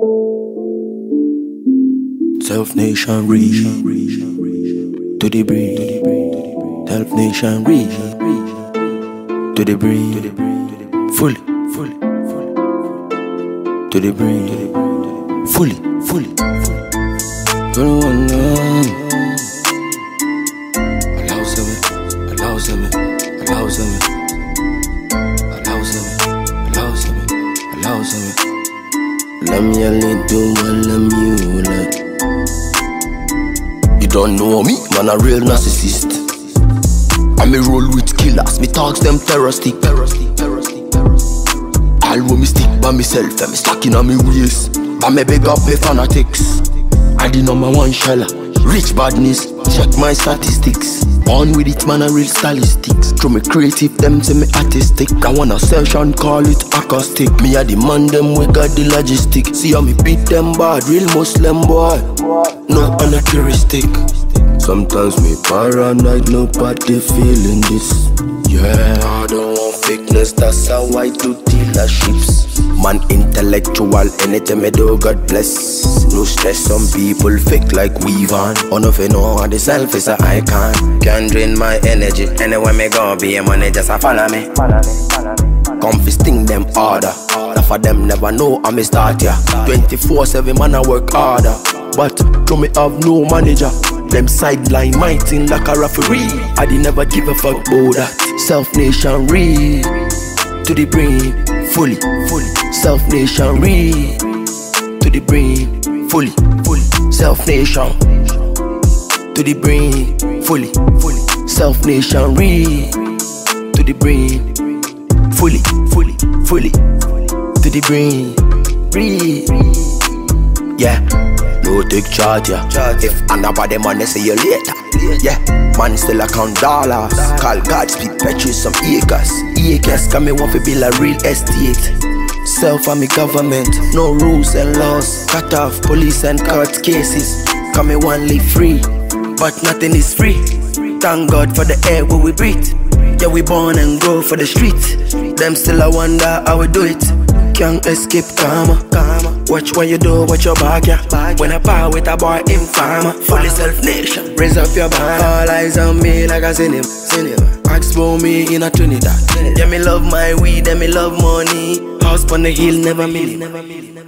Self Nation reach to the brain. Self Nation reach to the brain. Fully to the brain. Fully. Let me a little while I'm you like. You don't know me, man, a real narcissist. I me roll with killers, me talks them terroristic. All when me stick by myself, and me stacking on me waist. But me big up me fanatics. I the number one sheller, rich badness, check my statistics. On with it, man, a real stylistics. Through me creative, them say me artistic. I want a session, call it acoustic. Me a the man, them we got the logistic. See how me beat them bad, real Muslim boy. No unacharistic. Sometimes me paranoid, nobody feeling this. Yeah, I don't want fakeness, that's how I do dealerships. Man intellectual, anything me do, God bless. No stress, some people fake like weave-on. One of you know the self is a icon. Can't drain my energy, anywhere me go, be a money just a follow me. Comfy sting them harder. Enough of them never know I'm a start ya. 24/7 man I work harder. But through me have no manager. Them sideline my thing like a referee. I did never give a fuck about that. Self Nation read to the brain, fully. Self Nation read to the brain, fully. Self Nation to the brain, fully. Self Nation read to the brain, fully. To the brain, read. Yeah. No take charge, yeah. If another money say you later, yeah. Man still account dollars. Call God speak purchase some acres. Come me want to build a real estate. Self and me government, no rules and laws. Cut off police and court cases. Come me want live free, but nothing is free. Thank God for the air where we breathe. Yeah, we born and grow for the street. Them still I wonder how we do it. Can't escape karma. Watch what you do, watch your back, yeah. When I power with a boy informer. Fully Self Nation, raise up your band. All eyes on me like I seen him. Ask for me in a Trinidad. Yeah, me love my weed, and me love money. House on the hill, never million.